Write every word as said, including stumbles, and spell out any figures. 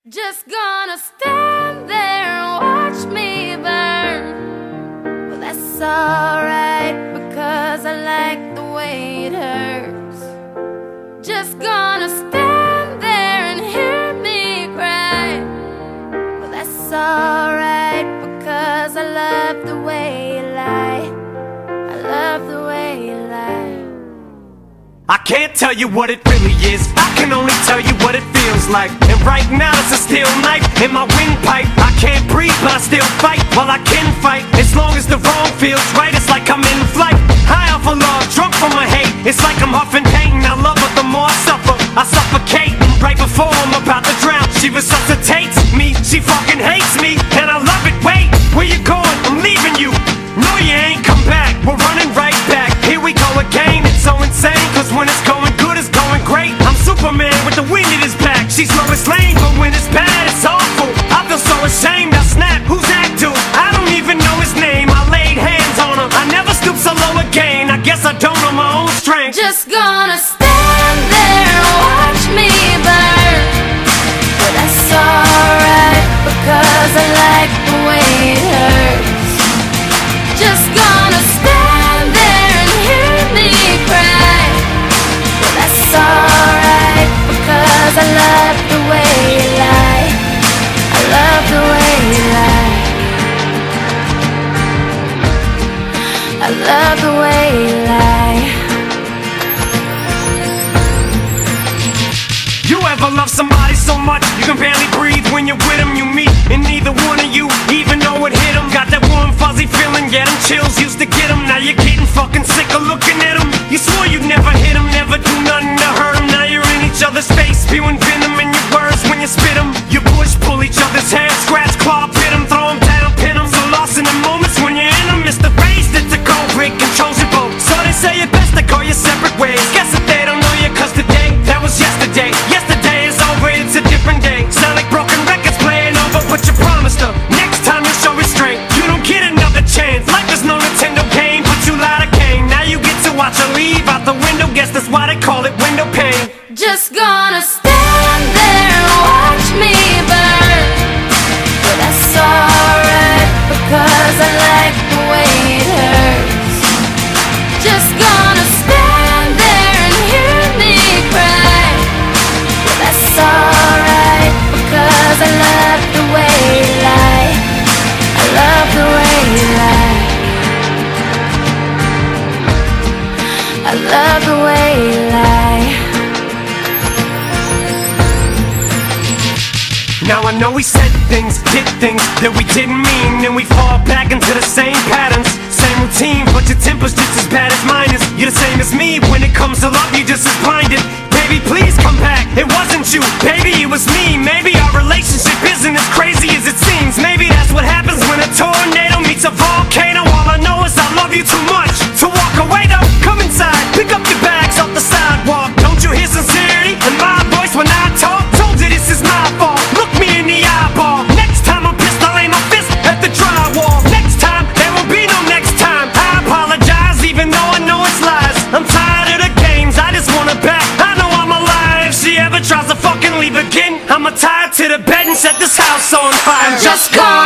Just gonna stand there and watch me burn. Well, that's alright, because I like the way it hurts. Just gonna stand there and hear me cry. Well, that's alright, because I love the way you lie. I love the way you lie. I can't tell you what it really is, I can only tell you what it feels like. And right now it's a steel knife in my windpipe. I can't breathe but I still fight, while I can fight. As long as the wrong feels right, it's like I'm in flight. High off of love, drunk from my hate. It's like I'm huffing pain, I love her the more I suffer. I suffocate, right before I'm about to drown. She resuscitates me, she fucking hates me, and I love it. Wait, where you going? I'm leaving you. No, you ain't come back, we're running right back. Here we go again, it's so insane, cause when it's going good, it's going great. I'm Superman with the wind in his back. She's Lois Lane, but when it's bad, it's awful. I feel so ashamed, I snap, who's that dude? I don't even know his name, I laid hands on him. I never stoop so low again, I guess I don't know my own strength. Just gonna stand there and watch me burn. But that's alright, because I like the way it hurts. Just gonna stand there and hear me cry. But that's alright, because I love the way you lie. I love the way you lie. I love the way you lie. You ever love somebody so much you can barely breathe when you're with them? You meet, and neither one of you even know it hit them. Got that warm fuzzy feeling, yeah, them chills used to get them. Now you're getting fucking sick of looking at them. You swore you'd never hit them, never do nothing to hurt them. Now you're in each other's face, spewing venom in your words when you spit them. You push, pull each other's hair, scratch, claw, pit them, throw them down, pin them. So lost in the moments when you're in them. It's the race that's a cold break, controls your boat. So they say it best to go your separate ways. Guess that they don't know you, cause today, that was yesterday. Yesterday is over, it's a different day. Sound like broken records playing over, but you promised her next time you'll show restraint. You don't get another chance, life is no Nintendo game, but you lied again. Now you get to watch her leave out the window, guess that's why they call it window pane. Just gonna stand there and watch me burn. But that's alright, because I like the way it hurts. Just gonna stand there and hear me cry. But that's alright, because I love the way you lie. I love the way you lie. I love the way you lie. Now I know we said things, did things that we didn't mean, and we fall back into the same patterns, same routine, but your temper's just as bad as mine is. You're the same as me, when it comes to love, you're just as blinded. Baby, please come back, it wasn't you, baby, it was me. Maybe our relationship isn't as crazy as it seems. Maybe that's what happens when a tornado meets a volcano. All I know is I love you too much to walk away though. Come inside, pick up your bags off the sidewalk. Don't you hear sincerity in my voice when I talk? Told you this is my fault, look me in the eyeball. Next time I'm pissed, I'll aim my fist at the drywall. Next time, there will be no next time. I apologize even though I know it's lies. I'm tired of the games, I just want her back. I know I'm alive, if she ever tries to fucking leave again, I'ma tie her to the bed and set this house on fire. I'm just gone.